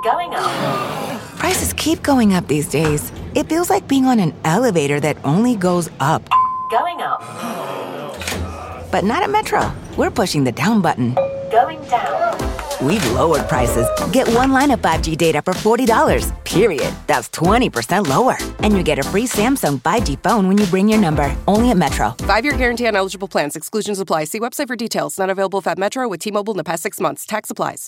Going up. Prices keep going up these days. It feels like being on an elevator that only goes up. Going up. But not at Metro. We're pushing the down button. Going down. We've lowered prices. Get one line of 5G data for $40, period. That's 20% lower. And you get a free Samsung 5G phone when you bring your number. Only at Metro. 5-year guarantee on eligible plans. Exclusions apply. See website for details. Not available at Metro with T-Mobile in the past 6 months. Tax applies.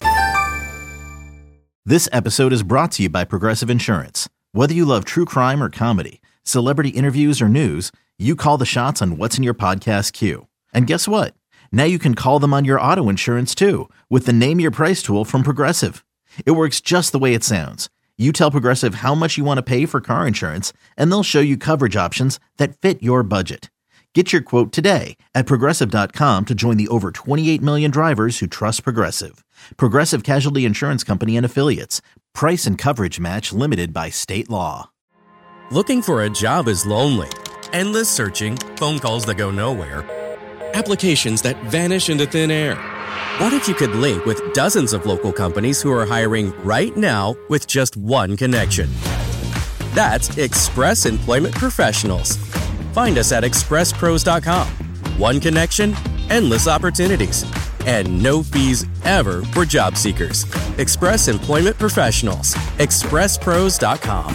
This episode is brought to you by Progressive Insurance. Whether you love true crime or comedy, celebrity interviews or news, you call the shots on what's in your podcast queue. And guess what? Now you can call them on your auto insurance too with the Name Your Price tool from Progressive. It works just the way it sounds. You tell Progressive how much you want to pay for car insurance, and they'll show you coverage options that fit your budget. Get your quote today at Progressive.com to join the over 28 million drivers who trust Progressive. Progressive Casualty Insurance Company and Affiliates. Price and coverage match limited by state law. Looking for a job is lonely. Endless searching, phone calls that go nowhere, applications that vanish into thin air. What if you could link with dozens of local companies who are hiring right now with just one connection? That's Express Employment Professionals. Find us at expresspros.com. One connection, endless opportunities, and no fees ever for job seekers. Express Employment Professionals. expresspros.com.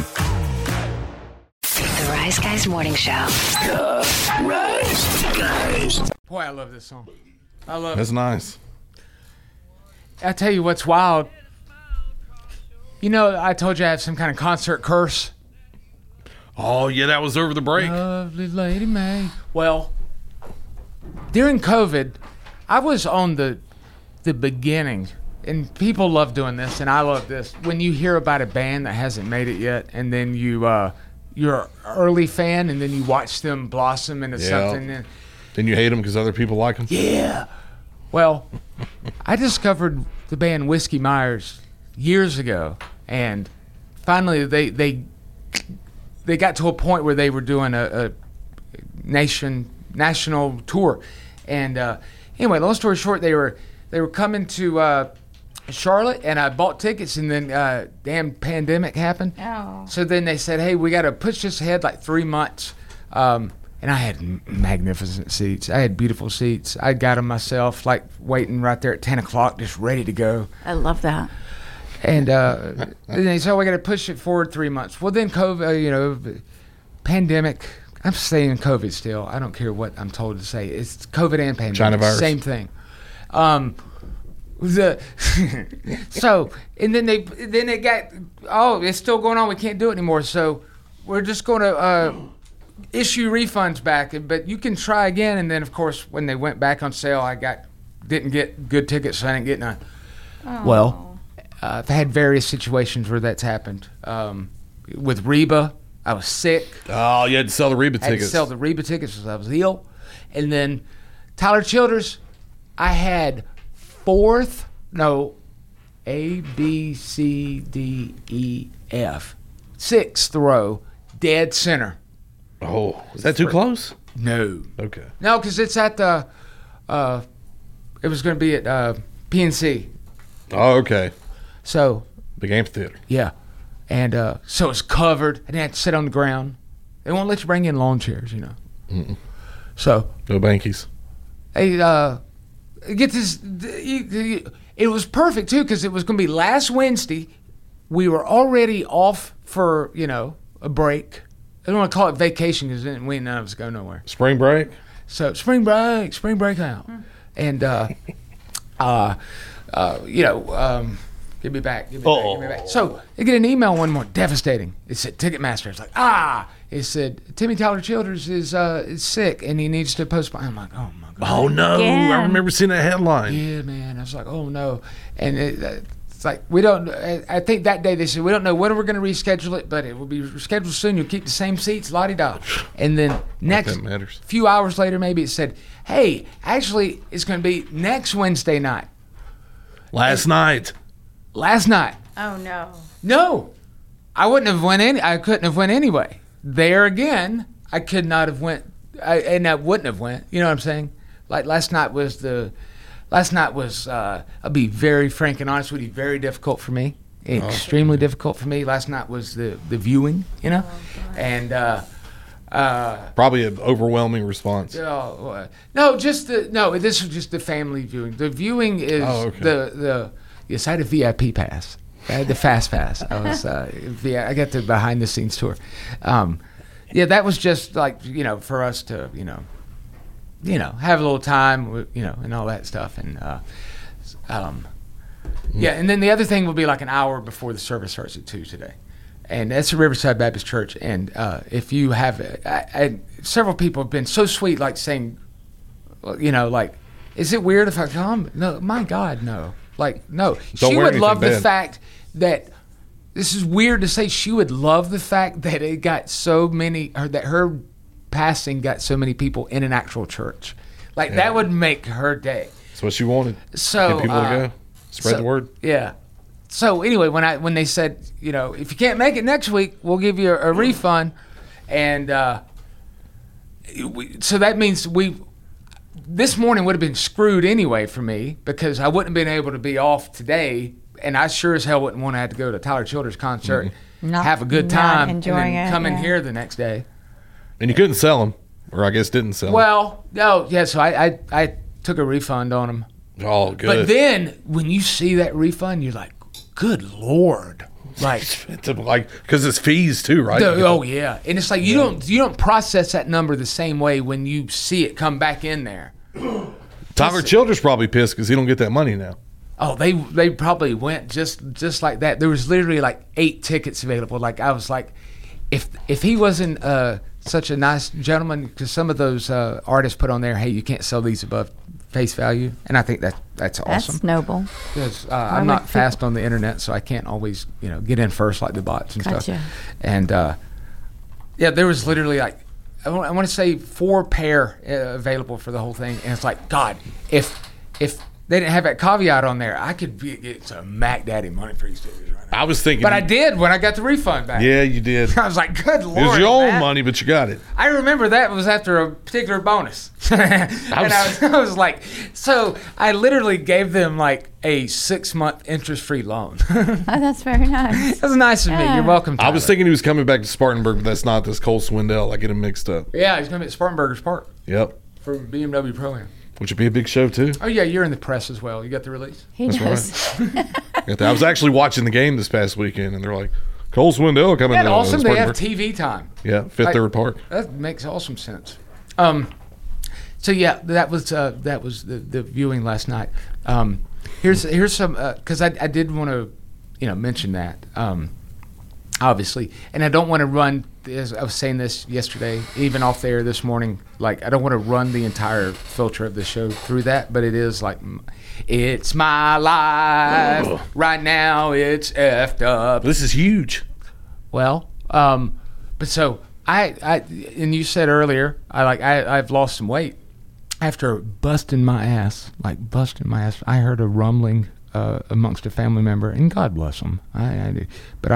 The Rise Guys Morning Show. Rise Guys. Boy, I love this song. I love That's it. nice. I tell you what's wild. You know, I told you I have some kind of concert curse. Oh, yeah, that was over the break. Lovely Lady May. Well, during COVID, I was on the beginning, and people love doing this, and I love this. When you hear about a band that hasn't made it yet, and then you're an early fan, and then you watch them blossom into something. And, then you hate them because other people like them? yeah. Well, I discovered the band Whiskey Myers years ago, and finally they got to a point where they were doing a national tour. And anyway, long story short, they were coming to Charlotte, and I bought tickets, and then damn pandemic happened. Oh. So then they said, hey, we got to push this ahead like 3 months. And I had magnificent seats. I had beautiful seats. I got them myself, like waiting right there at 10 o'clock, just ready to go. I love that. And then they said, we got to push it forward 3 months. Well, then COVID, pandemic. I'm saying COVID still. I don't care what I'm told to say. It's COVID and pandemic. China virus. Same thing. So, and then they got, it's still going on. We can't do it anymore. So we're just going to issue refunds back, but you can try again. And then, of course, when they went back on sale, didn't get good tickets, so I didn't get none. Oh. Well, I've had various situations where that's happened. With Reba, I was sick. Oh, you had to sell the Reba I had to tickets. sell the Reba tickets because I was ill. And then Tyler Childers, I had A, B, C, D, E, F. Sixth row, dead center. Oh, is that too close? No. Okay. No, because it's at the, it was going to be at PNC. Oh, okay. So. Big amphitheater. Yeah. And so it's covered, and they had to sit on the ground. They won't let you bring in lawn chairs, you know. Mm-mm. So. No bankies. Hey, get this. It was perfect, too, because it was going to be last Wednesday. We were already off for, a break. I don't want to call it vacation because then we none of us go nowhere. Spring break? So spring break out. And, give me back. So I get an email one more, devastating. It said Ticketmaster. It's like, it said Timmy Tyler Childers is sick and he needs to postpone. I'm like, oh my God. Oh no, Again. I remember seeing that headline. Yeah, man. I was like, oh no. And it's like, we don't, I think that day they said, we don't know when we're going to reschedule it, but it will be rescheduled soon. You'll keep the same seats, la-di-da. And then next, few hours later, maybe it said, hey, actually, it's going to be next Wednesday night. Last night. Oh no. No. I couldn't have went anyway. There again, I could not have went, and I wouldn't have went. You know what I'm saying? Like last night was, I'll be very frank and honest with you, very difficult for me. extremely difficult for me. Last night was the viewing, you know, and Probably an overwhelming response. no, this was just the family viewing. The viewing is yes, I had a VIP pass. I had the fast pass. I was I got the behind the scenes tour. That was just like, you know, for us to, you know, have a little time, you know, and all that stuff. And and then the other thing will be like an hour before the service starts at 2 today. And that's the Riverside Baptist Church. And if you have, several people have been so sweet, like saying, you know, like, is it weird if I come? No, my God, no. Like, no. She would love the fact that, this is weird to say, she would love the fact that it got so many, or that her passing got so many people in an actual church. Like, that would make her day. That's what she wanted. So, get people to go. Spread the word. Yeah. So anyway, when they said, you know, if you can't make it next week, we'll give you a refund, and so that means this morning would have been screwed anyway for me, because I wouldn't have been able to be off today, and I sure as hell wouldn't want to have to go to Tyler Childers' concert, have a good time, and then come in here the next day. And you couldn't sell them, or I guess didn't sell them. Well, no, yeah. So I took a refund on them. Oh, good. But then when you see that refund, you're like, good Lord. Like, because it's fees too, right? Yeah. And it's like you don't process that number the same way when you see it come back in there. Tyler Childers probably pissed because he don't get that money now. Oh, they probably went just like that. There was literally like 8 tickets available. Like, I was like, if he wasn't such a nice gentleman, because some of those artists put on there, hey, you can't sell these above face value, and I think that's awesome. That's noble. Because I'm not fast on the internet, so I can't always, you know, get in first like the bots and stuff. And there was literally like, I want to say 4 pair available for the whole thing, and it's like, God, if they didn't have that caveat on there, I could get some Mac Daddy money for these tickets right now. I was thinking, but I did when I got the refund back. Yeah, you did. I was like, good Lord, it was your own Matt. money, but you got it. I remember that was after a particular bonus. I was like, so I literally gave them like a 6-month interest-free loan. Oh, that's very nice. That was nice of me. You're welcome, Tyler. I was thinking he was coming back to Spartanburg, but that's not. This Cole Swindell. I get him mixed up. Yeah, he's going to be at Spartanburgers Park. Yep. For BMW Pro-Am. Which would be a big show, too. Oh, yeah, you're in the press as well. You got the release? He does. Right. I was actually watching the game this past weekend, and they're like, Cole Swindell coming to awesome. They have TV time. Yeah, Fifth Third Park. That makes awesome sense. So, yeah, that was the viewing last night. Here's some, because I did want to, you know, mention that, obviously. And I don't want to run, as I was saying this yesterday, even off the air this morning, like, I don't want to run the entire filter of the show through that, but it is like, it's my life. Right now, it's effed up. This is huge. Well, but so, I and you said earlier, I've lost some weight. After busting my ass, I heard a rumbling amongst a family member, and God bless them. I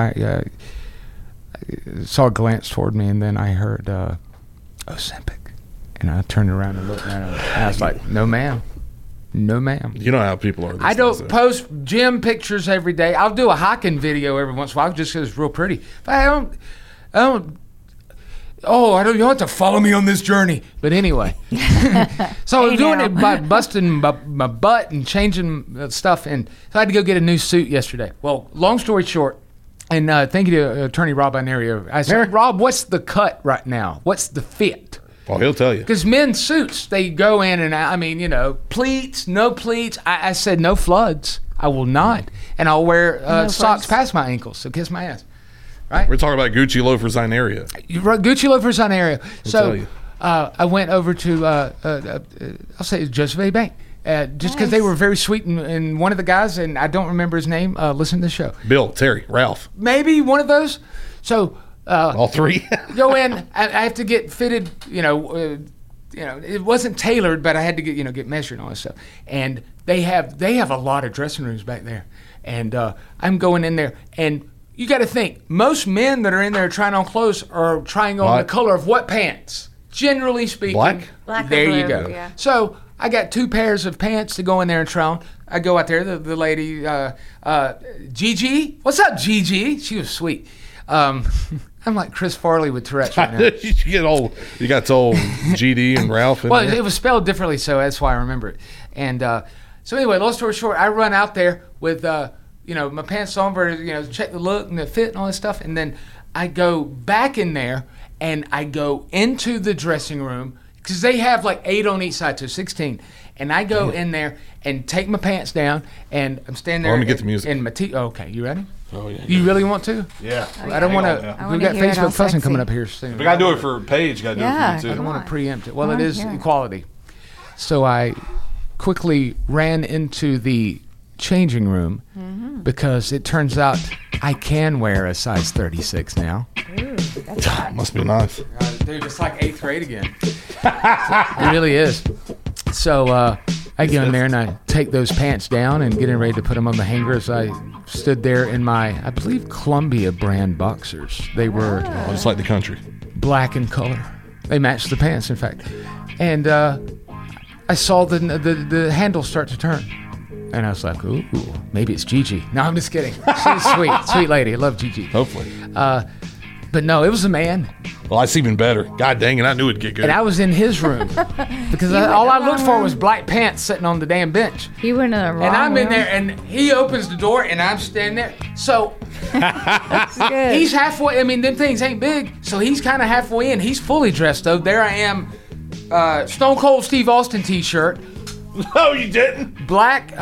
saw a glance toward me, and then I heard Ozempic, and I turned around and looked at him. And I was like, "No, ma'am, no, ma'am." You know how people are. I don't post gym pictures every day. I'll do a hiking video every once in a while just because it's real pretty. But I don't. Oh, you don't have to follow me on this journey. But anyway, so I was doing it by busting my butt and changing stuff, and so I had to go get a new suit yesterday. Well, long story short, and thank you to Attorney Rob Inario. I said, Rob, what's the cut right now? What's the fit? Well, he'll tell you. Because men's suits, they go in and out. I mean, you know, pleats, no pleats. I said no floods. I will not. And I'll wear socks past my ankles, so kiss my ass. Right? We're talking about Gucci loafers on area. Gucci loafers on area. So I went over to, I'll say it's Joseph A. Bank, just because they were very sweet. And one of the guys, and I don't remember his name, listen to the show. Bill, Terry, Ralph. Maybe one of those. So all 3. Go in. I have to get fitted. You know, it wasn't tailored, but I had to get measured and all that stuff. And they have a lot of dressing rooms back there. And I'm going in there, and you got to think, most men that are in there trying on clothes are trying on the color of what pants? Generally speaking. Black? Black there or blue, you go. Yeah. So I got 2 pairs of pants to go in there and try on. I go out there, the lady, Gigi. What's up, Gigi? She was sweet. I'm like Chris Farley with Tourette's right now. You got old GD and Ralph. Well, it was spelled differently, so that's why I remember it. And so anyway, long story short, I run out there with my pants on for check the look and the fit and all this stuff, and then I go back in there and I go into the dressing room because they have like 8 on each side, so 16. And I go in there and take my pants down, and I'm standing there. Let me get the music. In my okay, you ready? Oh yeah. You really want to? Yeah. I don't want to. We've got Facebook fussing coming up here soon. We got to do it for Paige. Got to do it for you I too. don't want to preempt it. Well, it is equality. So I quickly ran into the changing room because it turns out I can wear a size 36 now. Ooh, that's hot. Must be nice. Dude, it's like 8th grade again. It really is. So I go in there and I take those pants down and getting ready to put them on the hanger as I stood there in my, I believe, Columbia brand boxers. They were Just like the country. black in color. They matched the pants, in fact. And I saw the handle start to turn. And I was like, ooh, maybe it's Gigi. No, I'm just kidding. She's sweet. Sweet lady. I love Gigi. Hopefully. But no, it was a man. Well, that's even better. God dang it, I knew it'd get good. And I was in his room. Because all I looked for was black pants sitting on the damn bench. You went in the wrong And I'm in room. there, and he opens the door, and I'm standing there. So That's good. he's halfway. I mean, them things ain't big. So he's kind of halfway in. He's fully dressed, though. There I am, Stone Cold Steve Austin t-shirt. No, you didn't. Black,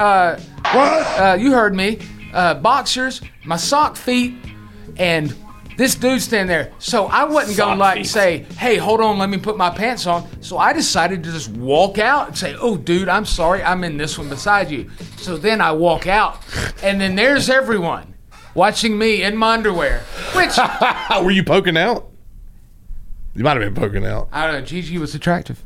What? you heard me, boxers, my sock feet, and this dude standing there. So I wasn't going to say, hey, hold on, let me put my pants on. So I decided to just walk out and say, oh, dude, I'm sorry, I'm in this one beside you. So then I walk out, and then there's everyone watching me in my underwear, which, Were you poking out? You might have been poking out. I don't know, Gigi was attractive.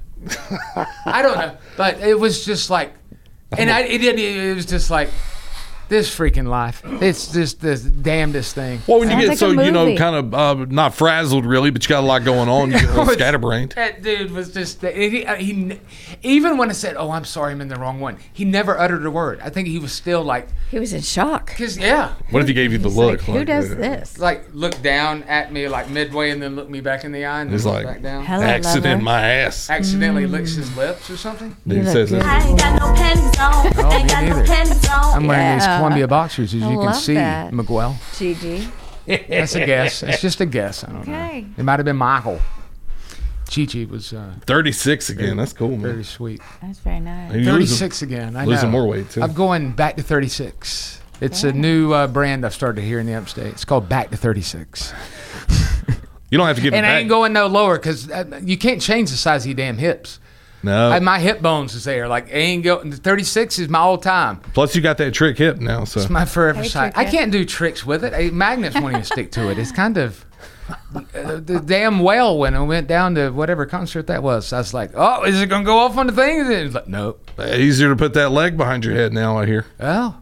I don't know, but it was just like, and it was just like, this freaking life. It's just the damnedest thing. Well, when you Sounds get like so, a movie. kind of not frazzled really, but you got a lot going on, you get a little scatterbrained. That dude was just, he even when I said, oh, I'm sorry, I'm in the wrong one, he never uttered a word. I think he was still like, He was in shock. because, yeah, What if he gave you the He's look? like, who does this? like looked down at me like midway and then looked me back in the eye and then He's looked like, back down. Hello, accident lover. in my ass. Accidentally licks his lips or something. Then he look says good. that. I ain't got no panties on. Oh, me Ain't got no neither. panties on. I'm wearing these Yeah. Columbia boxers, as I you can love see, that. Miguel. Gigi. That's a guess. It's just a guess. I don't Okay. know. It might have been Michael. Gigi was 36 again. That's cool, man. very sweet. That's very nice. And you're 36 again. I know. losing more weight, too. I'm going back to 36. It's a new brand I've started here in the upstate. It's called Back to 36. You don't have to give And it I back. ain't going no lower because you can't change the size of your damn hips. No. My hip bones is there. Like, I ain't going. 36 is my old time. Plus, you got that trick hip now, so. It's my forever Hey, size. trick I hip. can't do tricks with it. Magnets won't even stick to it. It's kind of. The damn whale when I went down to whatever concert that was. I was like, oh, is it going to go off on the thing? And it was like, nope. Easier to put that leg behind your head now, I hear. Well,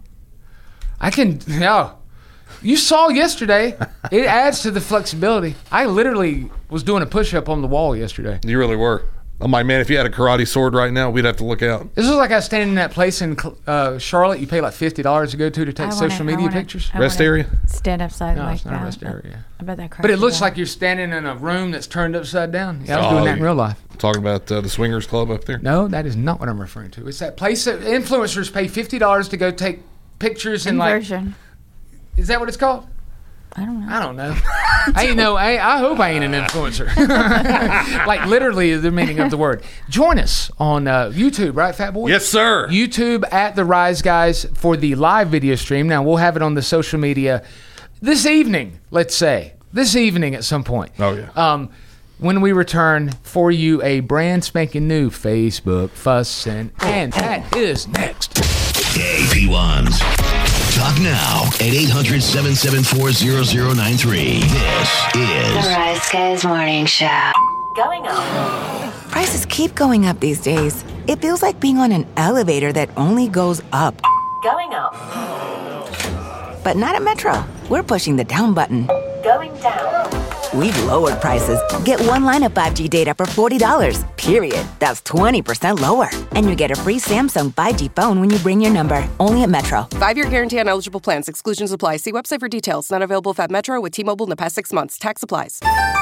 I can. Yeah. You saw yesterday. It adds to the flexibility. I literally was doing a push-up on the wall yesterday. You really were. I'm like, man, if you had a karate sword right now, we'd have to look out. This was like I was standing in that place in Charlotte. You pay like $50 to go to take social media pictures. Rest area? Stand upside No, like it's not that. a rest area. I bet that cracks But it you looks up. like you're standing in a room that's turned upside down. Yeah, I was Oh, doing that in real life. Talking about the Swingers Club up there? No, that is not what I'm referring to. It's that place that influencers pay $50 to go take pictures and like. Inversion. Is that what it's called? I don't know. I don't know. I ain't know. I hope I ain't an influencer. Like literally the meaning of the word. Join us on YouTube, right, Fat Boy? Yes, sir. YouTube at The Rise Guys for the live video stream. Now, we'll have it on the social media this evening, let's say. This evening at some point. Oh, yeah. When we return for you a brand spanking new Facebook Fussin', and that is next. AP1s. Talk now at 800-774-0093. This The is Rise Guys Morning Show. Going up. Prices keep going up these days. It feels like being on an elevator that only goes up. Going up. But not at Metro. We're pushing the down button. Going down. We've lowered prices. Get one line of 5G data for $40, period. That's 20% lower. And you get a free Samsung 5G phone when you bring your number. Only at Metro. 5-year guarantee on eligible plans. Exclusions apply. See website for details. Not available at Metro with T-Mobile in the past 6 months. Tax applies.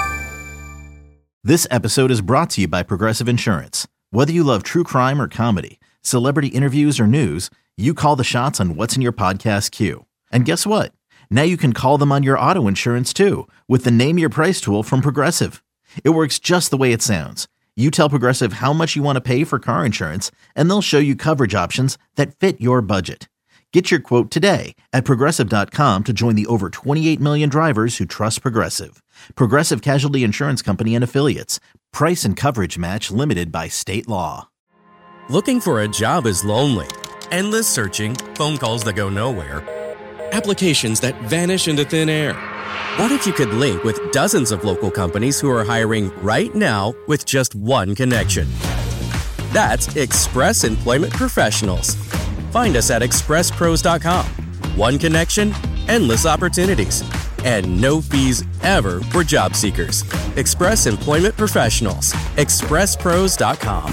This episode is brought to you by Progressive Insurance. Whether you love true crime or comedy, celebrity interviews or news, you call the shots on what's in your podcast queue. And guess what? Now you can call them on your auto insurance too with the Name Your Price tool from Progressive. It works just the way it sounds. You tell Progressive how much you want to pay for car insurance, and they'll show you coverage options that fit your budget. Get your quote today at Progressive.com to join the over 28 million drivers who trust Progressive. Progressive Casualty Insurance Company and Affiliates. Price and coverage match limited by state law. Looking for a job is lonely. Endless searching, phone calls that go nowhere, applications that vanish into thin air. What if you could link with dozens of local companies who are hiring right now with just one connection? That's Express Employment Professionals. Find us at expresspros.com. One connection, endless opportunities, and no fees ever for job seekers. Express Employment Professionals. expresspros.com.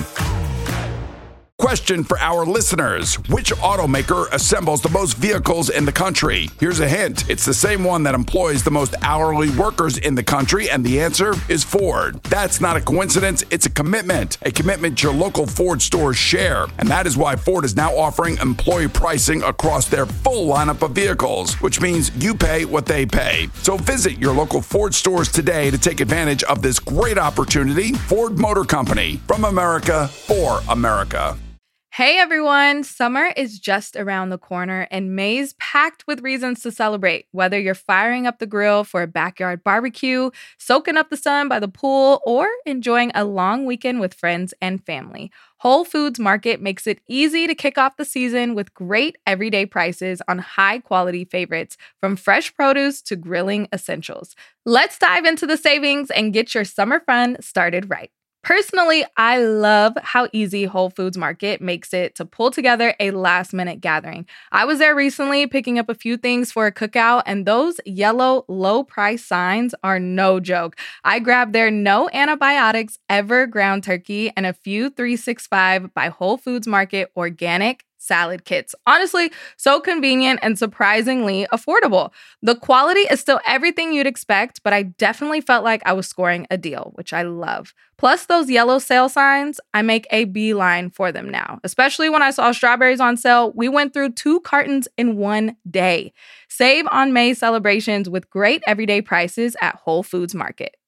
Question for our listeners. Which automaker assembles the most vehicles in the country? Here's a hint. It's the same one that employs the most hourly workers in the country, and the answer is Ford. That's not a coincidence. It's a commitment your local Ford stores share. And that is why Ford is now offering employee pricing across their full lineup of vehicles, which means you pay what they pay. So visit your local Ford stores today to take advantage of this great opportunity. Ford Motor Company, from America for America. Hey everyone, summer is just around the corner and May's packed with reasons to celebrate. Whether you're firing up the grill for a backyard barbecue, soaking up the sun by the pool, or enjoying a long weekend with friends and family, Whole Foods Market makes it easy to kick off the season with great everyday prices on high-quality favorites, from fresh produce to grilling essentials. Let's dive into the savings and get your summer fun started right. Personally, I love how easy Whole Foods Market makes it to pull together a last-minute gathering. I was there recently picking up a few things for a cookout, and those yellow low-price signs are no joke. I grabbed their no antibiotics ever ground turkey and a few 365 by Whole Foods Market organic salad kits. Honestly, so convenient and surprisingly affordable. The quality is still everything you'd expect, but I definitely felt like I was scoring a deal, which I love. Plus those yellow sale signs, I make a beeline for them now. Especially when I saw strawberries on sale, we went through 2 cartons in one day. Save on May celebrations with great everyday prices at Whole Foods Market.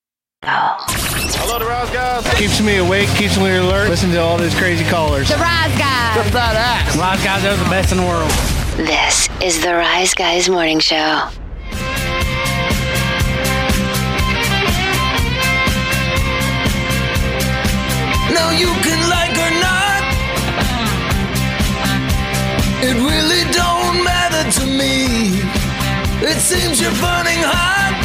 Hello, the Rise Guys. Keeps me awake, keeps me alert. Listen to all these crazy callers. The Rise Guys. What's that ass? Rise Guys are the best in the world. This is the Rise Guys Morning Show. Now you can like or not, it really don't matter to me. It seems you're burning hot.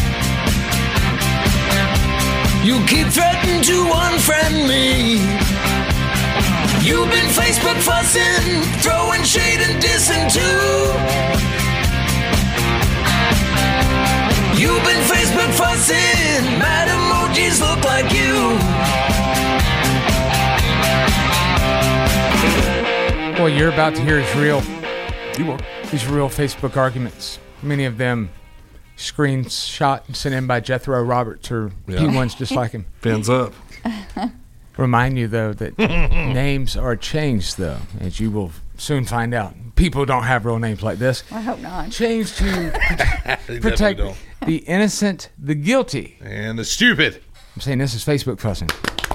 You keep threatening to unfriend me. You've been Facebook fussing, throwing shade and dissing too. You've been Facebook fussing, mad emojis look like you. What you're about to hear is real. These real Facebook arguments. Many of them screenshot and sent in by Jethro Roberts or P1s just like him. Fins up. Remind you, though, that names are changed, though, as you will soon find out. People don't have real names like this. I hope not. Changed to protect the innocent, the guilty. And the stupid. I'm saying this is Facebook fussing.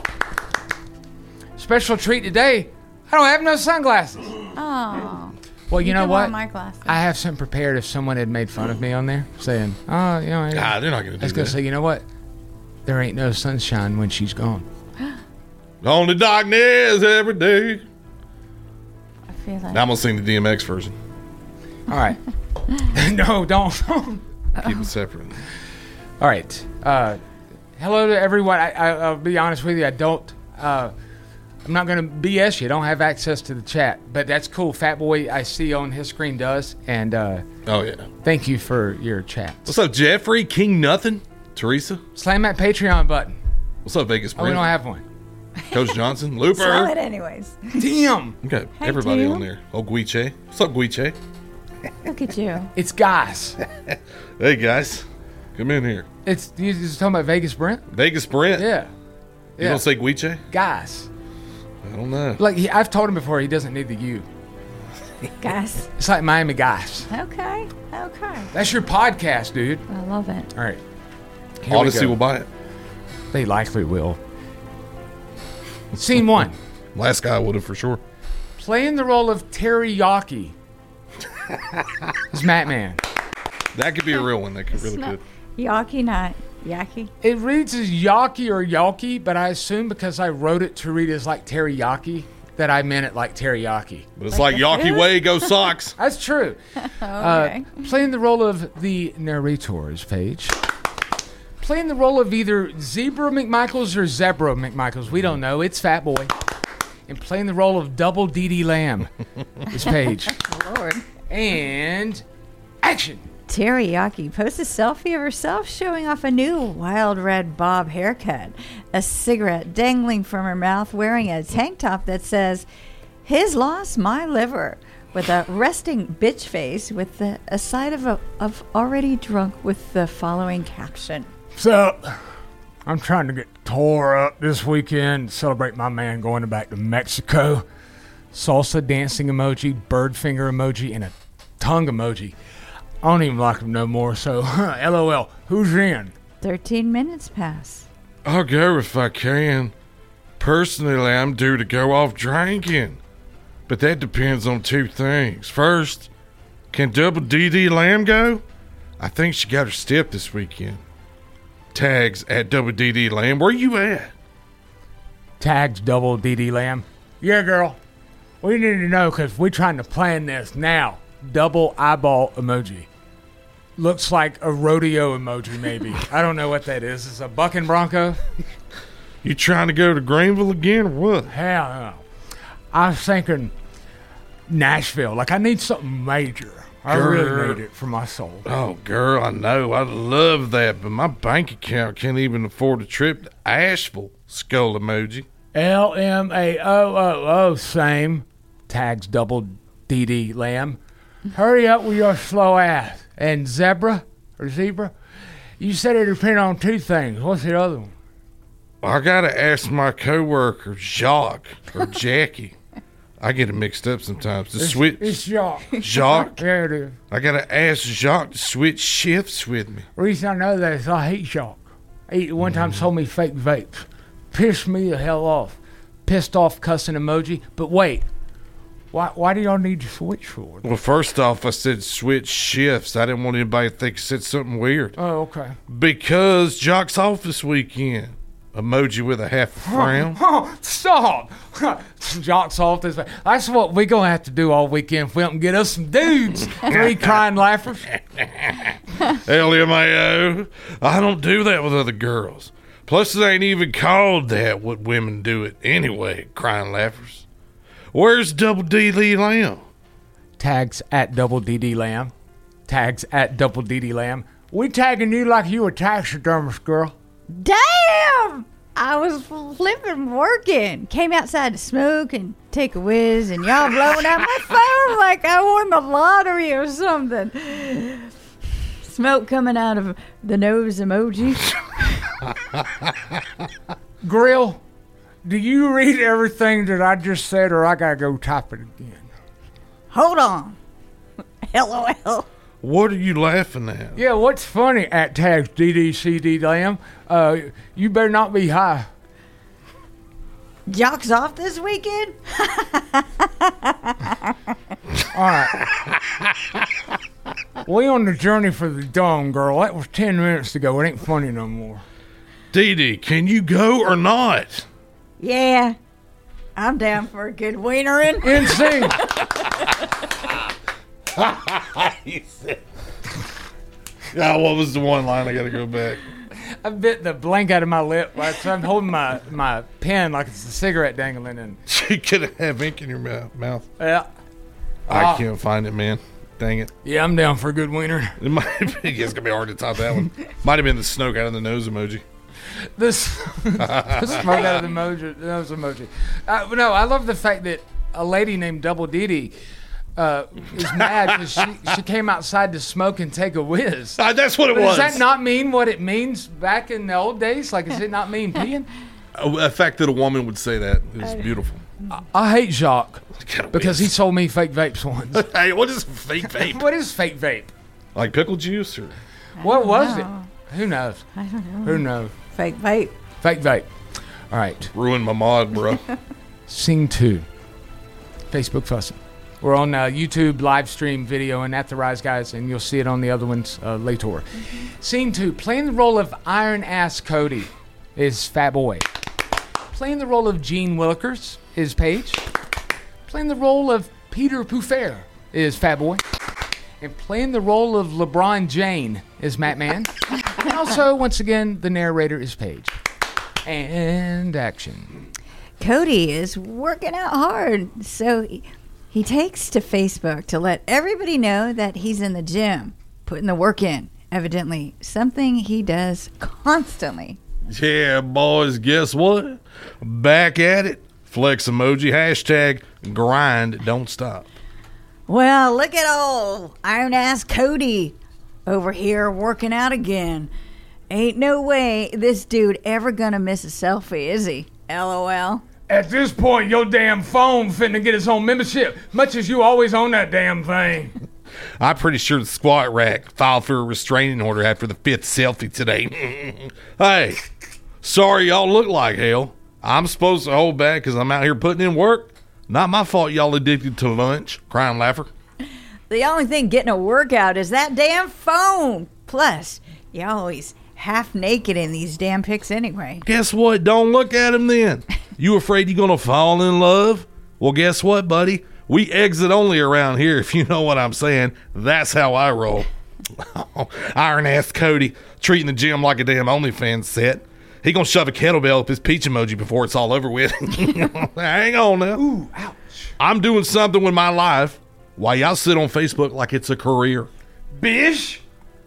Special treat today. I don't have no sunglasses. Oh. Well, you know what? My glasses. I have something prepared if someone had made fun of me on there, saying, oh, you know. They're not going to do that. I was going to say, you know what? There ain't no sunshine when she's gone. Only darkness every day. I feel like. Now I'm going to sing the DMX version. All right. No, don't. Keep it separate. All right. Hello to everyone. I'll be honest with you. I'm not going to BS you. I don't have access to the chat, but that's cool. Fat Boy, I see on his screen does. And oh, yeah. Thank you for your chat. What's up, Jeffrey? King Nothing? Teresa? Slam that Patreon button. What's up, Vegas? Oh, we don't have one. Coach Johnson? Looper? Sell it anyways. Damn. We got Hey, everybody Tim. on there. Oh, Guiche. What's up, Guiche? Look at you. It's guys. Hey, guys. Come in here. It's you just talking about Vegas Brent? Vegas Brent? Yeah. You don't say Guiche? Guys. I don't know. Like I've told him before, he doesn't need the U. Guys. It's like Miami Guys. Okay. That's your podcast, dude. I love it. All right. Here we Odyssey go. will buy it. They likely will. Scene 1. Last guy would have for sure. Playing the role of teriyaki. It's Matt Man. That could be a real one. That could really not- good. Yaki, not Yaki. It reads as Yaki or Yalki, but I assume because I wrote it to read as like teriyaki that I meant it like teriyaki. But it's like Yaki Way, go Sox. That's true. Okay. Playing the role of the narrator's page. Playing the role of either Zebra McMichaels or Zebra McMichaels. We don't know. It's Fat Boy. And playing the role of Double D.D. Lamb is Paige. Lord. And action. Teriyaki posts a selfie of herself showing off a new wild red bob haircut, a cigarette dangling from her mouth, wearing a tank top that says, "His loss, my liver," with a resting bitch face with a side of already drunk with the following caption. So, I'm trying to get tore up this weekend to celebrate my man going back to Mexico. Salsa dancing emoji, bird finger emoji, and a tongue emoji. I don't even like him no more, so LOL. Who's in? 13 minutes pass. I'll go if I can. Personally, I'm due to go off drinking. But that depends on two things. First, can Double D.D. Lamb go? I think she got her step this weekend. Tags at Double D.D. Lamb. Where you at? Tags Double D.D. Lamb. Yeah, girl. We need to know because we're trying to plan this now. Double eyeball emoji. Looks like a rodeo emoji, maybe. I don't know what that is. It's a bucking bronco. You trying to go to Greenville again or what? Hell no. I was thinking Nashville. Like, I need something major. I really need it for my soul. Oh, girl, I know. I love that, but my bank account can't even afford a trip to Asheville. Skull emoji. LMAOOO, same. Tags Double D.D. Lamb. Hurry up with your slow ass. And Zebra, you said it depended on two things. What's the other one? I gotta ask my coworker, Jacques or Jackie. I get it mixed up sometimes. It's Jacques. Jacques? Yeah, it is. I gotta ask Jacques to switch shifts with me. The reason I know that is I hate Jacques. He one time sold me fake vapes. Pissed me the hell off. Pissed off cussing emoji. But wait. Why do y'all need to switch for it? Well, first off, I said switch shifts. I didn't want anybody to think I said something weird. Oh, okay. Because Jock's off this weekend. Emoji with a half a frown. Stop! Jock's off this way. That's what we gonna have to do all weekend if we don't get us some dudes. 3 crying laughers. LMAO. I don't do that with other girls. Plus, it ain't even called that what women do it anyway, crying laughers. Where's Double D.D. Lamb? Tags at Double D.D. Lamb. Tags at Double D.D. Lamb. We tagging you like you a taxidermist, girl. Damn! I was flipping working. Came outside to smoke and take a whiz, and y'all blowing out my phone like I won the lottery or something. Smoke coming out of the nose emoji. Grill, do you read everything that I just said, or I gotta go type it again? Hold on. LOL. What are you laughing at? Yeah, what's funny at tags DDCD Lamb? You better not be high. Jock's off this weekend? All right. We on the journey for the dome, girl. That was 10 minutes ago. It ain't funny no more. Dee, can you go or not? Yeah. I'm down for a good wienering. NC. What was the one line? I gotta go back. I bit the blank out of my lip. So I'm holding my pen like it's a cigarette dangling. And You could have ink in your mouth. Yeah. I can't find it, man. Dang it. Yeah, I'm down for a good wiener. It might be, it's going to be hard to top that one. Might have been the smoke out of the nose emoji. The smoke out of the nose emoji. No, I love the fact that a lady named Double Dee is mad because she came outside to smoke and take a whiz. That's what it was. Does that not mean what it means back in the old days? Like, does it not mean peeing? The fact that a woman would say that is beautiful. I hate Jacques because he sold me fake vapes once. Hey, what is fake vape? What is fake vape? Like pickle juice? Or what was it? Who knows? I don't know. Who knows? Fake vape. Fake vape. All right. Ruined my mod, bro. Scene 2. Facebook fussing. We're on YouTube live stream video and at the Rise Guys, and you'll see it on the other ones later. Mm-hmm. Scene 2. Playing the role of Iron Ass Cody is Fat Boy. Playing the role of Gene Willikers is Paige. Playing the role of Peter Poufair is Fat Boy. And playing the role of LeBron Jane is Matt Mann. And also, once again, the narrator is Paige. And action. Cody is working out hard, so he takes to Facebook to let everybody know that he's in the gym, putting the work in. Evidently, something he does constantly. Yeah, boys, guess what? Back at it. Flex emoji, hashtag grind, don't stop. Well, look at old Iron Ass Cody over here working out again. Ain't no way this dude ever gonna miss a selfie, is he? LOL. At this point, your damn phone finna get its own membership, much as you always own that damn thing. I'm pretty sure the squat rack filed for a restraining order after the 5th selfie today. Hey, sorry y'all look like hell. I'm supposed to hold back because I'm out here putting in work. Not my fault y'all addicted to lunch. Crying laugher. The only thing getting a workout is that damn phone. Plus, you're always half naked in these damn pics anyway. Guess what? Don't look at him then. You afraid you're going to fall in love? Well, guess what, buddy? We exit only around here, if you know what I'm saying. That's how I roll. Iron Ass Cody treating the gym like a damn OnlyFans set. He gonna shove a kettlebell up his peach emoji before it's all over with. Hang on now. Ooh, ouch. I'm doing something with my life while y'all sit on Facebook like it's a career. Bish?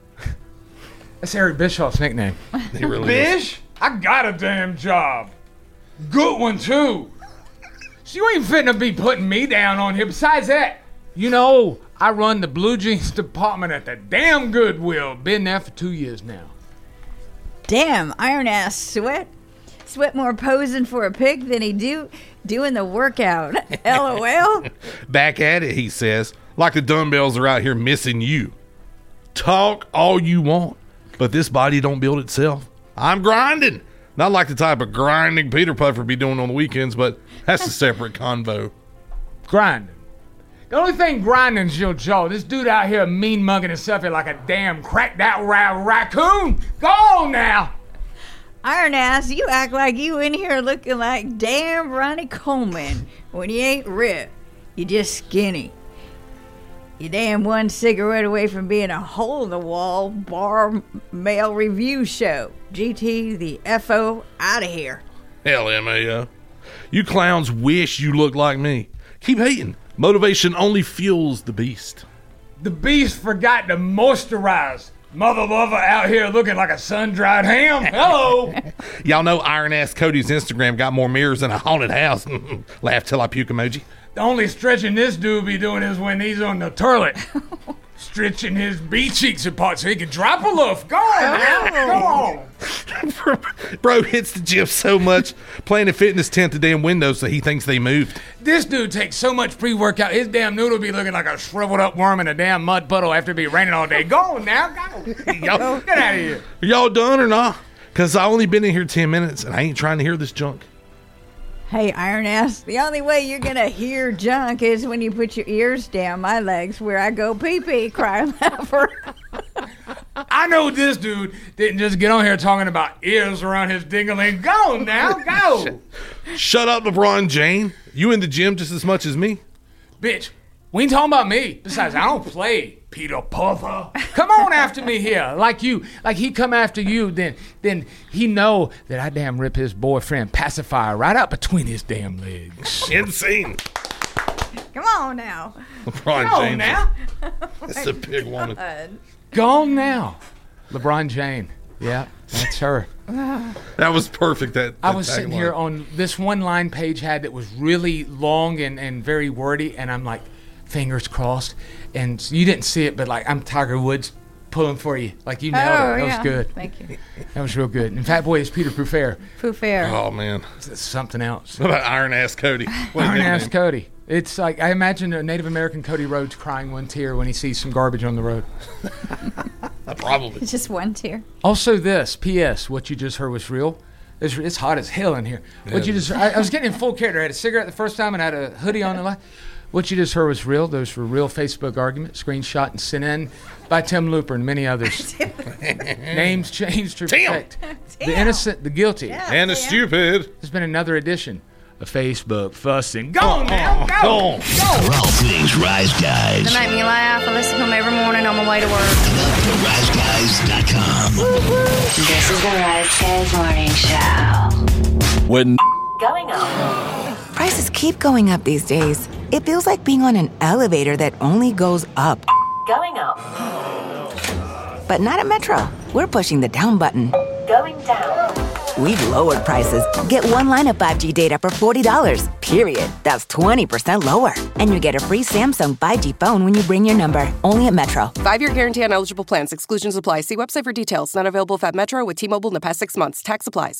That's Eric Bischoff's nickname. He really Bish? is. I got a damn job. Good one, too. So you ain't finna be putting me down on here. Besides that, you know, I run the blue jeans department at the damn Goodwill. Been there for 2 years now. Damn, Iron Ass Sweat. Sweat more posing for a pic than he doing the workout. LOL. Back at it, he says, like the dumbbells are out here missing you. Talk all you want, but this body don't build itself. I'm grinding. Not like the type of grinding Peter Puffer be doing on the weekends, but that's a separate convo. Grinding. The only thing grinding's your jaw. This dude out here mean mugging himself like a damn cracked out raccoon. Go on now. Iron Ass, you act like you in here looking like damn Ronnie Coleman when you ain't ripped. You just skinny. You damn one cigarette away from being a hole-in-the-wall bar male review show. GT the FO out of here. Hell, MAO. You clowns wish you looked like me. Keep hating. Motivation only fuels the beast. The beast forgot to moisturize. Mother lover out here looking like a sun-dried ham. Hello. Y'all know Iron Ass Cody's Instagram got more mirrors than a haunted house. Laugh till I puke emoji. The only stretching this dude be doing is when he's on the toilet. Stretching his beat cheeks apart so he can drop a loaf. Go on now. Go on. Bro hits the gym so much, Planet Fitness tent the damn window so he thinks they moved. This dude takes so much pre-workout, his damn noodle be looking like a shriveled up worm in a damn mud puddle after it be raining all day. Go on now. Go. Y'all, get out of here. Y'all done or not? Because I only been in here 10 minutes and I ain't trying to hear this junk. Hey, Iron Ass, the only way you're going to hear junk is when you put your ears down my legs where I go pee-pee, crying laugher. I know this dude didn't just get on here talking about ears around his dingling. Go now, go. Shut up, LeBron Jane. You in the gym just as much as me? Bitch, we ain't talking about me. Besides, I don't play Peter Puffer. Come on after me here. Like he come after you, then he know that I damn rip his boyfriend pacifier right out between his damn legs. Insane. Come on now. LeBron Go James. now. That's a big woman. Go now. LeBron James. Yeah, that's her. That was perfect. I was sitting here on this one line Paige had that was really long and very wordy, and I'm like, fingers crossed. And you didn't see it, but like I'm Tiger Woods pulling for you. Like you nailed it. That was good. Thank you. That was real good. And Fat Boy is Peter Poufair. Poufair. Oh, man. It's something else. What about Iron Ass Cody? Iron Ass Cody. It's like, I imagine a Native American Cody Rhodes crying one tear when he sees some garbage on the road. Probably. It's just one tear. Also this, P.S., what you just heard was real. It's hot as hell in here. What you just I was getting in full character. I had a cigarette the first time and I had a hoodie on the left. What you just heard was real. Those were real Facebook arguments, screenshot and sent in by Tim Looper and many others. Names changed to protect the innocent, the guilty, and the stupid. There's been another edition of Facebook fussing. Go on now, go. For all things Rise Guys. They make me laugh. I listen to them every morning on my way to work. RiseGuys.com. This is the Rise Guys Morning Show. When Going up. Prices keep going up these days. It feels like being on an elevator that only goes up. Going up. But not at Metro. We're pushing the down button. Going down. We've lowered prices. Get one line of 5G data for $40, period. That's 20% lower. And you get a free Samsung 5G phone when you bring your number. Only at Metro. 5-year guarantee on eligible plans. Exclusions apply. See website for details. Not available if at Metro with T-Mobile in the past 6 months. Tax applies.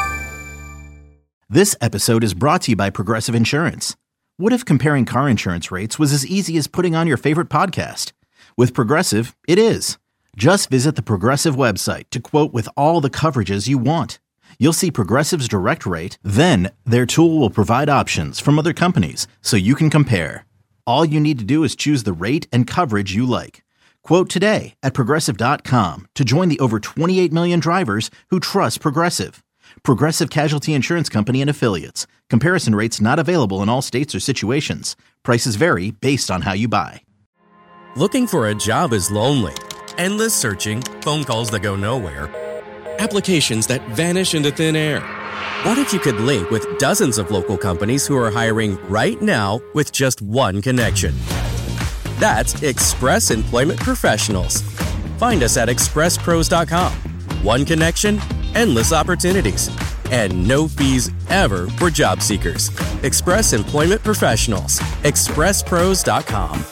This episode is brought to you by Progressive Insurance. What if comparing car insurance rates was as easy as putting on your favorite podcast? With Progressive, it is. Just visit the Progressive website to quote with all the coverages you want. You'll see Progressive's direct rate, then their tool will provide options from other companies so you can compare. All you need to do is choose the rate and coverage you like. Quote today at Progressive.com to join the over 28 million drivers who trust Progressive. Progressive Casualty Insurance Company and Affiliates. Comparison rates not available in all states or situations. Prices vary based on how you buy. Looking for a job is lonely. Endless searching, phone calls that go nowhere, applications that vanish into thin air. What if you could link with dozens of local companies who are hiring right now with just one connection? That's Express Employment Professionals. Find us at expresspros.com. One connection, endless opportunities, and no fees ever for job seekers. Express Employment Professionals. expresspros.com.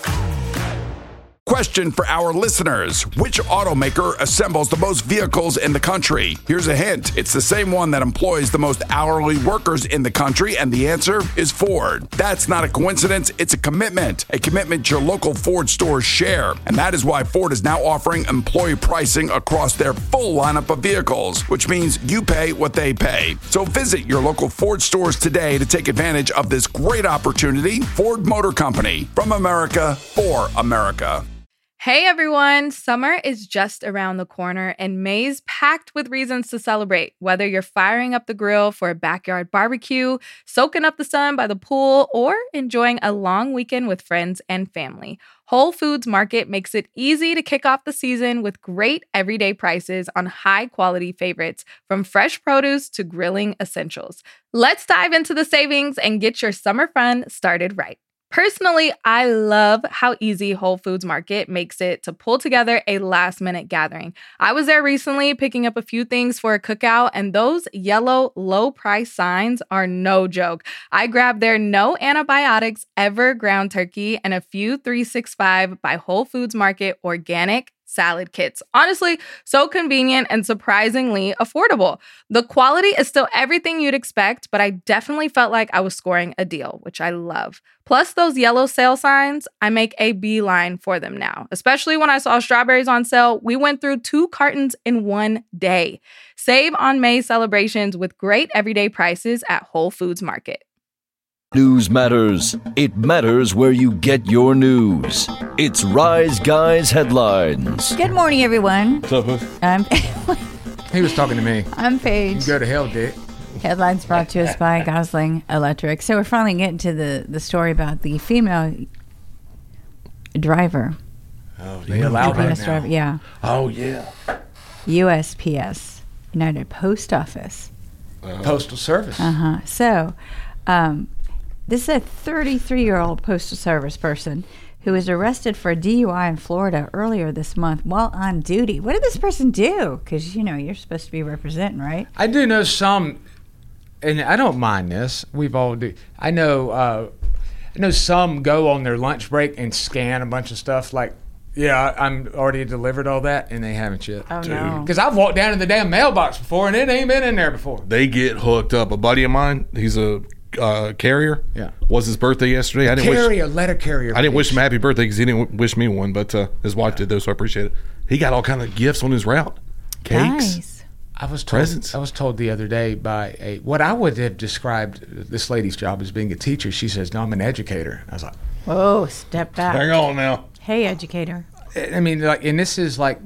Question for our listeners. Which automaker assembles the most vehicles in the country? Here's a hint. It's the same one that employs the most hourly workers in the country, and the answer is Ford. That's not a coincidence. It's a commitment your local Ford stores share. And that is why Ford is now offering employee pricing across their full lineup of vehicles, which means you pay what they pay. So visit your local Ford stores today to take advantage of this great opportunity. Ford Motor Company, from America, for America. Hey everyone, summer is just around the corner and May's packed with reasons to celebrate. Whether you're firing up the grill for a backyard barbecue, soaking up the sun by the pool, or enjoying a long weekend with friends and family, Whole Foods Market makes it easy to kick off the season with great everyday prices on high-quality favorites, from fresh produce to grilling essentials. Let's dive into the savings and get your summer fun started right. Personally, I love how easy Whole Foods Market makes it to pull together a last-minute gathering. I was there recently picking up a few things for a cookout, and those yellow low-price signs are no joke. I grabbed their no antibiotics ever ground turkey and a few 365 by Whole Foods Market organic salad kits. Honestly, so convenient and surprisingly affordable. The quality is still everything you'd expect, but I definitely felt like I was scoring a deal, which I love. Plus those yellow sale signs, I make a beeline for them now. Especially when I saw strawberries on sale, we went through 2 cartons in one day. Save on May celebrations with great everyday prices at Whole Foods Market. News matters. It matters where you get your news. It's Rise Guys Headlines. Good morning, everyone. What's up, He was talking to me. I'm Paige. You can go to hell, Dick. Headlines brought to us by Gosling Electric. So we're finally getting to the story about the female driver. Oh, they allowed that UPS now. driver, yeah. Oh, yeah. USPS, United Post Office. Postal Service. So, This is a 33-year-old Postal Service person who was arrested for a DUI in Florida earlier this month while on duty. What did this person do? Because, you're supposed to be representing, right? I do know some, and I don't mind this. We've all do. I know some go on their lunch break and scan a bunch of stuff like, yeah, I'm already delivered all that, and they haven't yet. Oh, no. Because I've walked down in the damn mailbox before, and it ain't been in there before. They get hooked up. A buddy of mine, he's a carrier. Yeah. Was his birthday yesterday. Letter carrier. I didn't wish him happy birthday because he didn't wish me one, but his wife did, though, so I appreciate it. He got all kind of gifts on his route. Cakes. Nice. Presents. I was told the other day by what I would have described this lady's job as being a teacher. She says, no, I'm an educator. I was like, whoa, step back. Hang on now. Hey, educator. I mean, and this is like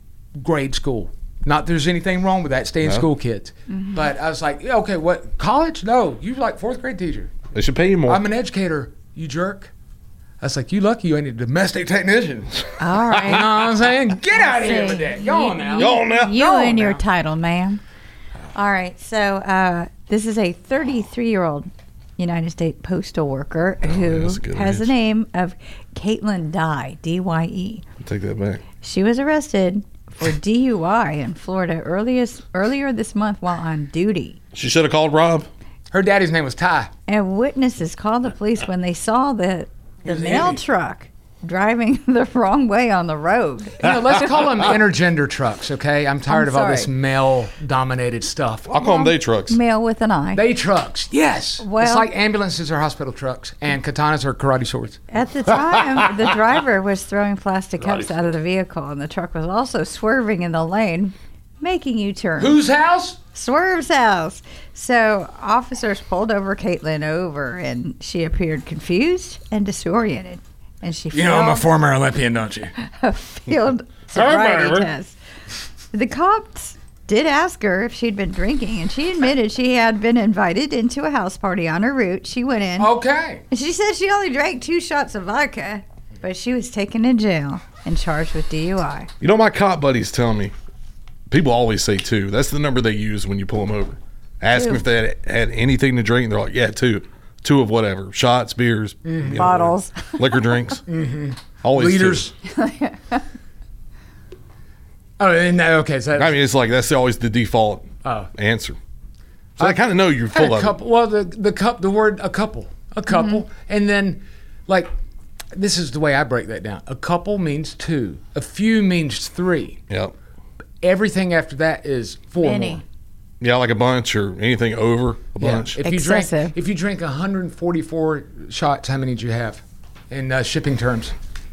grade school. Not there's anything wrong with that. Stay in school, kids. Mm-hmm. But I was like, yeah, okay, what? College? No, you're like fourth grade teacher. They should pay you more. I'm an educator, you jerk. I was like, you lucky you ain't a domestic technician. All right. You know what I'm saying? Get out of here with that. Go on now. You and your title, ma'am. All right. So this is a 33-year-old United States postal worker who has the name of Caitlin Dye, D-Y-E. Take that back. She was arrested for DUI in Florida earlier this month while on duty. She should have called Rob. Her daddy's name was Ty. And witnesses called the police when they saw the mail truck driving the wrong way on the road. Let's call them intergender trucks, okay? I'm tired of all this male-dominated stuff. I'll call them they trucks. Male with an I. They trucks, yes. Well, it's like ambulances are hospital trucks, and katanas are karate swords. At the time, the driver was throwing plastic cups out of the vehicle, and the truck was also swerving in the lane, making U-turns. Whose house? Swerve's house. So officers pulled Caitlin over, and she appeared confused and disoriented. And she I'm a former Olympian, don't you? A field sobriety test. The cops did ask her if she'd been drinking, and she admitted she had been invited into a house party on her route. She went in. Okay. And she said she only drank 2 shots of vodka, but she was taken to jail and charged with DUI. My cop buddies tell me, people always say 2. That's the number they use when you pull them over. Ask them if they had anything to drink, and they're like, yeah, 2. 2 of whatever. Shots, beers. Bottles. Liquor drinks. Mm-hmm. Always liters. 2. Okay. So it's like that's always the default answer. So I kind of know you're full of it. Well, the word a couple. Mm-hmm. And then, like, this is the way I break that down. A couple means 2. A few means 3. Yep. Everything after that is 4 more. Yeah, like a bunch or anything over a bunch. If you drink 144 shots, how many do you have in shipping terms?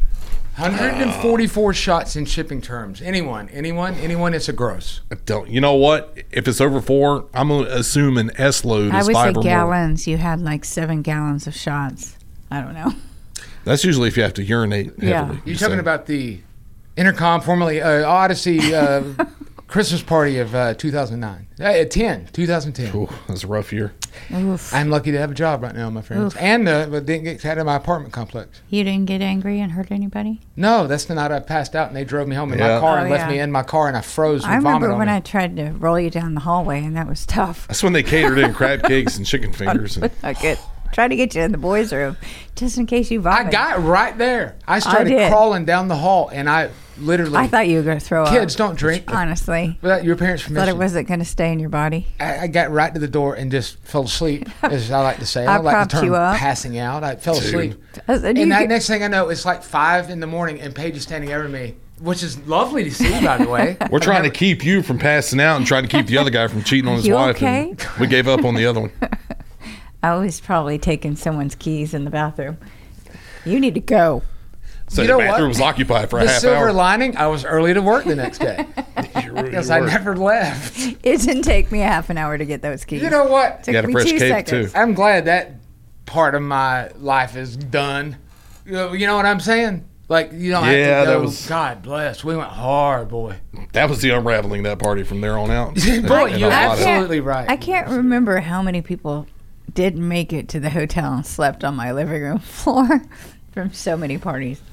144 shots in shipping terms. Anyone, it's a gross. You know what? If it's over 4, I'm going to assume an S load is 5 or more. I would say gallons. You had like 7 gallons of shots. I don't know. That's usually if you have to urinate heavily. Yeah. You're talking about the Intercom, formerly Odyssey Christmas party of 2009. 2010. Ooh, that's a rough year. Oof. I'm lucky to have a job right now, my friends. Oof. And but didn't get out of my apartment complex. You didn't get angry and hurt anybody? No, that's the night I passed out and they drove me home in my car and left me in my car and I froze and vomited on me. I remember when I tried to roll you down the hallway and that was tough. That's when they catered in crab cakes and chicken fingers. Try to get you in the boys' room just in case you vomit. I got right there. I started crawling down the hall and I thought you were going to throw up. Kids don't drink. Honestly. Without your parents' permission. Thought it wasn't going to stay in your body. I got right to the door and just fell asleep, as I like to say. I don't like the term passing out. I fell asleep. And that next thing I know, it's like 5 in the morning and Paige is standing over me, which is lovely to see, by the way. We're trying to keep you from passing out and trying to keep the other guy from cheating on his wife. Okay? And we gave up on the other one. I was probably taking someone's keys in the bathroom. You need to go. So the bathroom was occupied for a half hour. The silver lining, I was early to work the next day. Because I never left. It didn't take me a half an hour to get those keys. You know what? It took me 2 seconds. I'm glad that part of my life is done. You know what I'm saying? Like, you don't have to go, God bless. We went hard, boy. That was the unraveling that party from there on out. Boy, you're absolutely right. I can't remember how many people didn't make it to the hotel and slept on my living room floor from so many parties.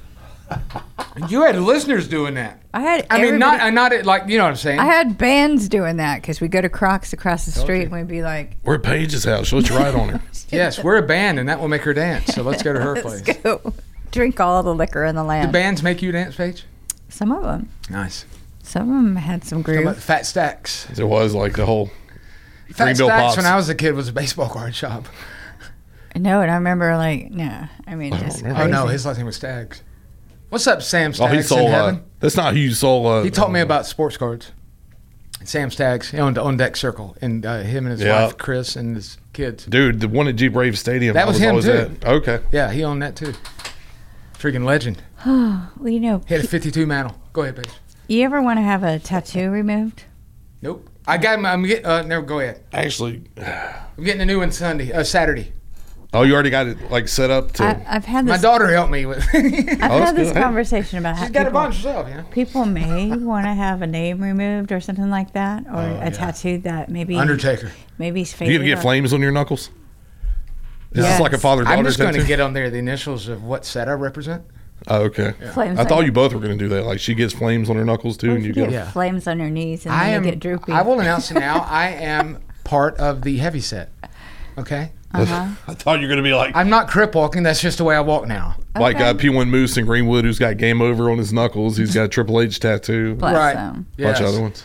You had listeners doing that. I had. I mean, everybody- not like, you know what I'm saying. I had bands doing that because we go to Crocs across the street and we'd be like, We're at Paige's house. She'll let you ride on her. Yes, we're a band, and that will make her dance. So let's go to her let's place. go drink all the liquor in the Do land. bands make you dance, Paige? Some of them. Nice. Some of them had some How about groove. Fat Stacks? It was like the whole Fat Greenville Stacks Pops. when I was a kid was a baseball card shop. No, and I remember like, no. I mean, just Oh no, crazy. his last name was Staggs. What's up, Sam Oh, Staggs he sold. in heaven? That's not who you sold. He taught me about sports cards. Sam Staggs, he owned On Deck Circle, and him and his Yeah. wife Chris and his kids. Dude, the one at Jeep Brave Stadium. That I was him always too. at. Okay. Yeah, he owned that too. Freaking legend. Well, you know, He had a 52 mantle. Go ahead, Paige. you ever want to have a tattoo removed? Nope. I got. I'm getting. No, go ahead. Actually, I'm getting a new one Saturday. oh, you already got it like set up to. I've had My this. daughter helped me with. I've that's had this good. Hey. conversation about how She's got a people, bunch herself, you know. people may want to have a name removed or something like that, or a tattoo that maybe Undertaker. maybe is You faded. gonna get or- flames on your knuckles? Is Yes. this like a father-daughter I'm just going tattoo? to get on there the initials of what set I represent. Oh, okay. Flames I on thought your- you both were gonna do that. Like she gets flames on her knuckles too, What and if you you get. get flames on your knees and I then am. you get droopy. I will announce it now. I am part of the heavy set. Okay. Uh-huh. I thought you were gonna be like I'm not crip walking. That's just the way I walk now. like Okay. P1 Moose in Greenwood, who's got Game Over on his knuckles. He's got a Triple H tattoo. Bless Right. them. Bunch of other ones.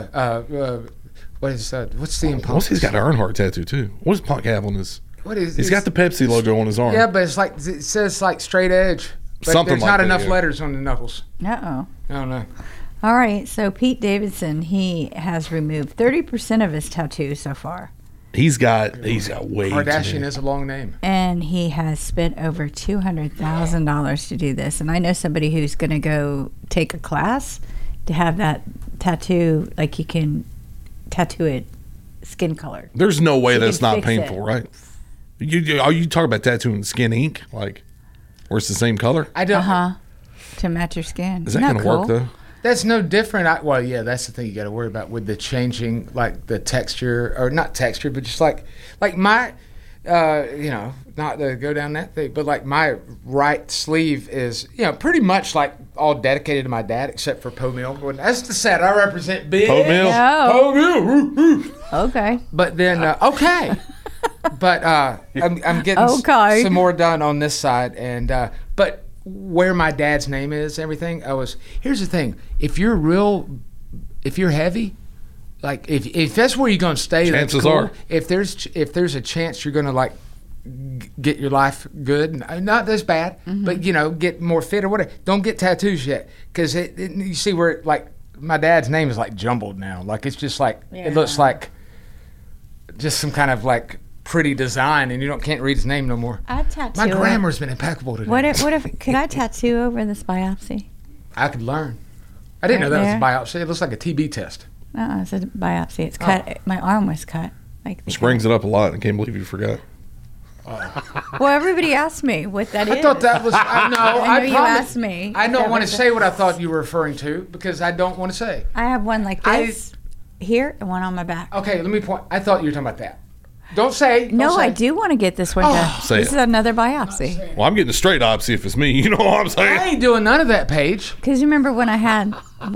What is what's the impulse? What's he's got an Earnhardt tattoo too? What does Punk have on his? What is? He's got the Pepsi logo on his arm. Yeah, but it's like it says like straight edge. But Something there's like not that, enough yeah. letters on the knuckles. Uh-oh. I don't know. All right, so Pete Davidson, he has removed 30% of his tattoos so far. He's got way too Kardashian many. is a long name. And he has spent over $200,000 to do this. And I know somebody who's going to go take a class to have that tattoo, like you can tattoo it skin colored. There's no way You that's can not fix painful, it. right? Are you talking about tattooing skin ink, like where it's the same color? I don't. To match your skin. Is that Isn't going to work cool? though? That's no different. Well, yeah, that's the thing you got to worry about with the changing, like the texture, or not texture, but just like my, not to go down that thing, but like my right sleeve is, pretty much like all dedicated to my dad, except for Poe Mill. That's the set I represent. Big Poe Mill? No. Poe Mill. Woo, woo. Okay. But then, okay. But I'm getting Okay. some more done on this side, and but where my dad's name is, everything. Here's the thing: if you're heavy, like if that's where you're gonna stay, that's Chances cool. are. If there's a chance you're gonna like get your life good, not this bad, but get more fit or whatever. Don't get tattoos yet, because you see where like my dad's name is like jumbled now. Like it's just like it looks like just some kind of like pretty design, and you can't read his name no more. I tattoo. My it. grammar's been impeccable today. What if could I tattoo over this biopsy? I could learn. I didn't know Right that was a biopsy. It looks like a TB test. It's a biopsy. It's cut. My arm was cut. Like Which brings it up a lot. I can't believe you forgot. Well, everybody asked me what that is. I thought that was. I know. I know you promise- asked me. I don't That want to was say what I thought you were referring to because I don't want to say. I have one like this here and one on my back. Okay, let me point. I thought you were talking about that. Don't say. No, don't say. I do want to get this one done. Say This it. is another biopsy. Well, I'm getting a straight opsy if it's me. You know what I'm saying? I ain't doing none of that, Paige. Because you remember when I had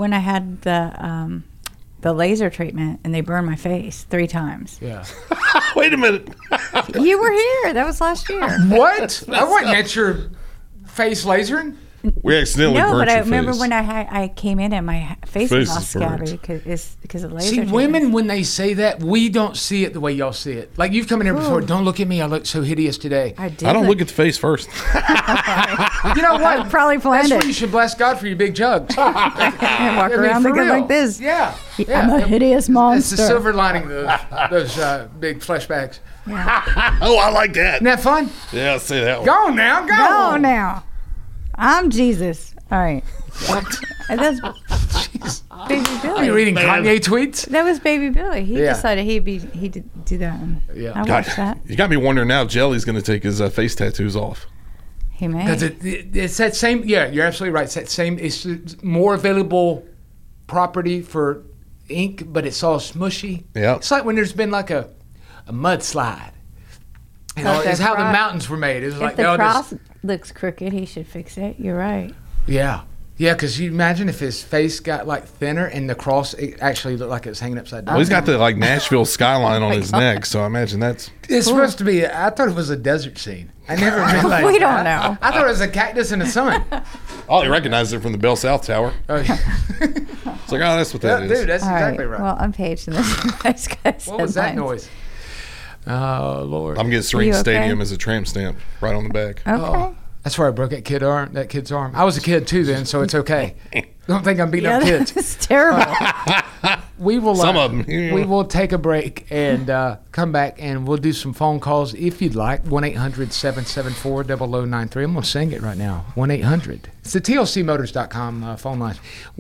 the laser treatment and they burned my face 3 times. Yeah. Wait a minute. You were here. That was last year. What? I wasn't at your face lasering. We accidentally No, burnt but I your remember face. when I came in and my face was Face all is burnt. scabby because of laser See, treatment. women, when they say that, we don't see it the way y'all see it. Like, you've come in here before. Ooh. Don't look at me. I look so hideous today. I did. I don't look at the face first. You know what? I probably planned That's it. when you should bless God for your big jugs. and walk I mean, around for looking real. like this. Yeah. I'm a hideous It's the monster. silver lining of those big flesh bags. Oh, I like that. Isn't that fun? Yeah, I'll say that one. Go on now. Go Go on. now. I'm Jesus. All right. And that's Baby Billy. Are you reading Kanye tweets? That was Baby Billy. He Yeah. decided he'd do that one. Yeah. I God, watched that. you got me wondering now. Jelly's going to take his face tattoos off. He may. Because it's that same, yeah, you're absolutely right. It's that same, it's more available property for ink, but it's all smushy. Yeah. It's like when there's been like a mudslide. You But know, the it's how the cross- mountains were made. It's If like the they'll cross just, looks crooked, he should fix it. You're right. Yeah. Yeah, because you imagine if his face got like thinner and the cross it actually looked like it was hanging upside down. Well, he's got the like Nashville skyline on his neck, so I imagine that's. It's supposed to be. I thought it was a desert scene. I never realized. We don't know. I thought it was a cactus in the sun. Oh, he recognized it from the Bell South Tower. Oh, yeah. It's like, oh, that's what that is. Dude, that's exactly right. Well, I'm Paige, and this is Rise Guys. What was that noise? Oh, Lord. I'm getting Serene okay? Stadium as a tramp stamp right on the back. Okay. Oh, that's where I broke that kid's arm. I was a kid too then, so it's okay. Don't think I'm beating up kids. It's terrible. We will. Some of them. We will take a break and come back, and we'll do some phone calls if you'd like. 1-800-774-0093. I'm gonna sing it right now. 1-800. It's the TLCmotors.com phone line.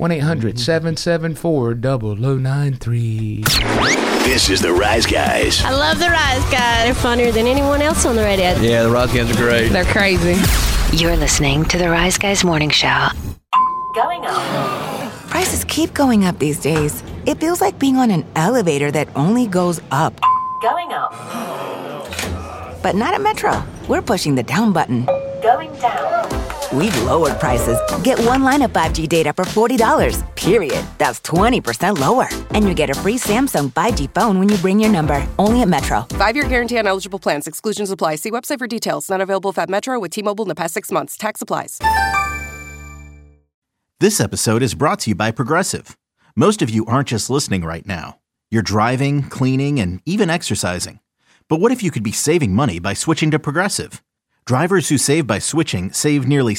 1-800-774-0093. This is the Rise Guys. I love the Rise Guys. They're funnier than anyone else on the radio. Yeah, the Rise Guys are great. They're crazy. You're listening to the Rise Guys Morning Show. Going up. Prices keep going up these days. It feels like being on an elevator that only goes up. Going up. But not at Metro. We're pushing the down button. Going down. We've lowered prices. Get one line of 5G data for $40, period. That's 20% lower. And you get a free Samsung 5G phone when you bring your number. Only at Metro. 5-year guarantee on eligible plans. Exclusions apply. See website for details. Not available at Metro with T-Mobile in the past 6 months. Tax applies. This episode is brought to you by Progressive. Most of you aren't just listening right now. You're driving, cleaning, and even exercising. But what if you could be saving money by switching to Progressive? Drivers who save by switching save nearly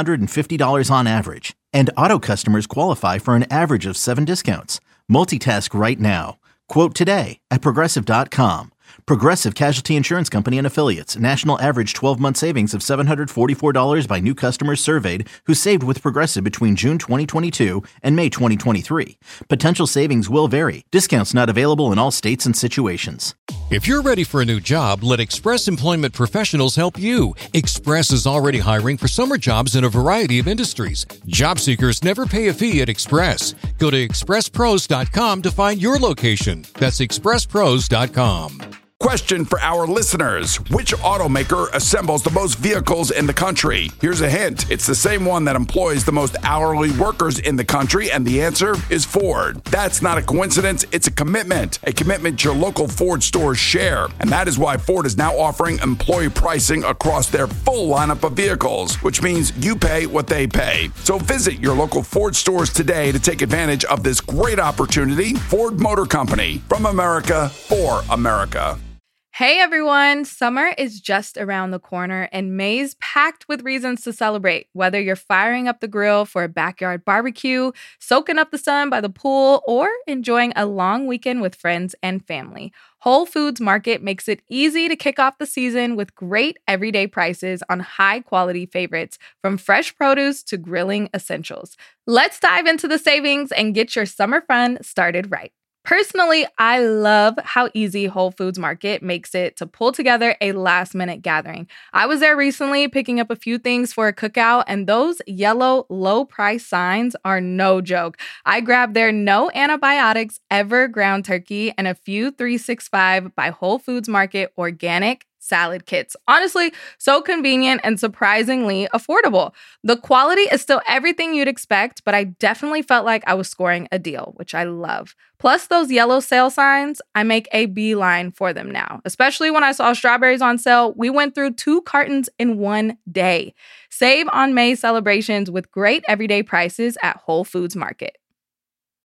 $750 on average. And auto customers qualify for an average of 7 discounts. Multitask right now. Quote today at Progressive.com. Progressive Casualty Insurance Company and Affiliates. National average 12-month savings of $744 by new customers surveyed who saved with Progressive between June 2022 and May 2023. Potential savings will vary. Discounts not available in all states and situations. If you're ready for a new job, let Express Employment Professionals help you. Express is already hiring for summer jobs in a variety of industries. Job seekers never pay a fee at Express. Go to expresspros.com to find your location. That's expresspros.com. Question for our listeners. Which automaker assembles the most vehicles in the country? Here's a hint. It's the same one that employs the most hourly workers in the country, and the answer is Ford. That's not a coincidence. It's a commitment your local Ford stores share. And that is why Ford is now offering employee pricing across their full lineup of vehicles, which means you pay what they pay. So visit your local Ford stores today to take advantage of this great opportunity. Ford Motor Company, from America, for America. Hey everyone, summer is just around the corner and May's packed with reasons to celebrate. Whether you're firing up the grill for a backyard barbecue, soaking up the sun by the pool, or enjoying a long weekend with friends and family, Whole Foods Market makes it easy to kick off the season with great everyday prices on high-quality favorites, from fresh produce to grilling essentials. Let's dive into the savings and get your summer fun started right. Personally, I love how easy Whole Foods Market makes it to pull together a last-minute gathering. I was there recently picking up a few things for a cookout, and those yellow low-price signs are no joke. I grabbed their no antibiotics ever ground turkey and a few 365 by Whole Foods Market organic salad kits. Honestly, so convenient and surprisingly affordable. The quality is still everything you'd expect, but I definitely felt like I was scoring a deal, which I love. Plus those yellow sale signs, I make a beeline for them now. Especially when I saw strawberries on sale, we went through 2 cartons in one day. Save on May celebrations with great everyday prices at Whole Foods Market.